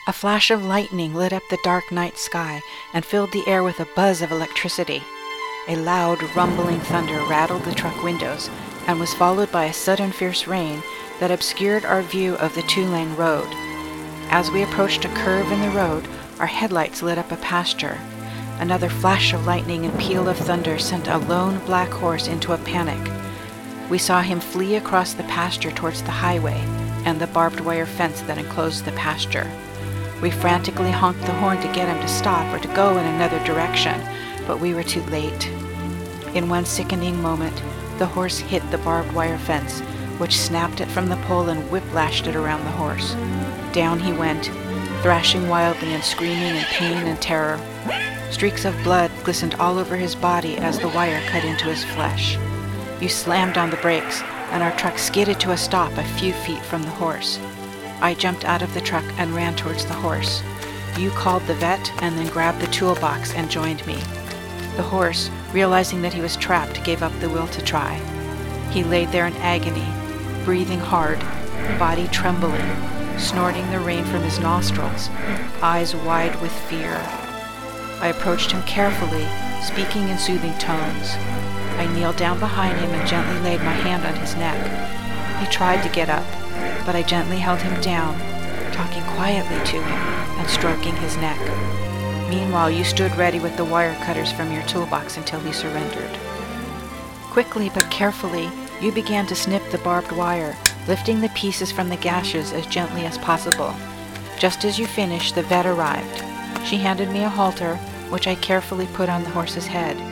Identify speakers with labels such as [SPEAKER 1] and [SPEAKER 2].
[SPEAKER 1] A flash of lightning lit up the dark night sky and filled the air with a buzz of electricity. A loud, rumbling thunder rattled the truck windows and was followed by a sudden fierce rain that obscured our view of the two-lane road. As we approached a curve in the road, our headlights lit up a pasture. Another flash of lightning and peal of thunder sent a lone black horse into a panic. We saw him flee across the pasture towards the highway and the barbed wire fence that enclosed the pasture. We frantically honked the horn to get him to stop or to go in another direction, but we were too late. In one sickening moment, the horse hit the barbed wire fence, which snapped it from the pole and whiplashed it around the horse. Down he went, thrashing wildly and screaming in pain and terror. Streaks of blood glistened all over his body as the wire cut into his flesh. You slammed on the brakes, and our truck skidded to a stop a few feet from the horse. I jumped out of the truck and ran towards the horse. You called the vet and then grabbed the toolbox and joined me. The horse, realizing that he was trapped, gave up the will to try. He laid there in agony, breathing hard, body trembling, snorting the rain from his nostrils, eyes wide with fear. I approached him carefully, speaking in soothing tones. I kneeled down behind him and gently laid my hand on his neck. He tried to get up, but I gently held him down, talking quietly to him and stroking his neck. Meanwhile, you stood ready with the wire cutters from your toolbox until he surrendered. Quickly but carefully, you began to snip the barbed wire, lifting the pieces from the gashes as gently as possible. Just as you finished, the vet arrived. She handed me a halter, which I carefully put on the horse's head.